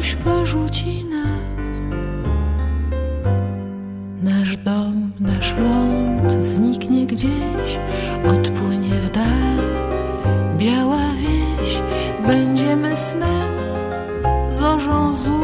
ktoś porzuci nas. Nasz dom, nasz ląd zniknie gdzieś, odpłynie w dal. Biała wieś, będziemy snem, zorzą złotą.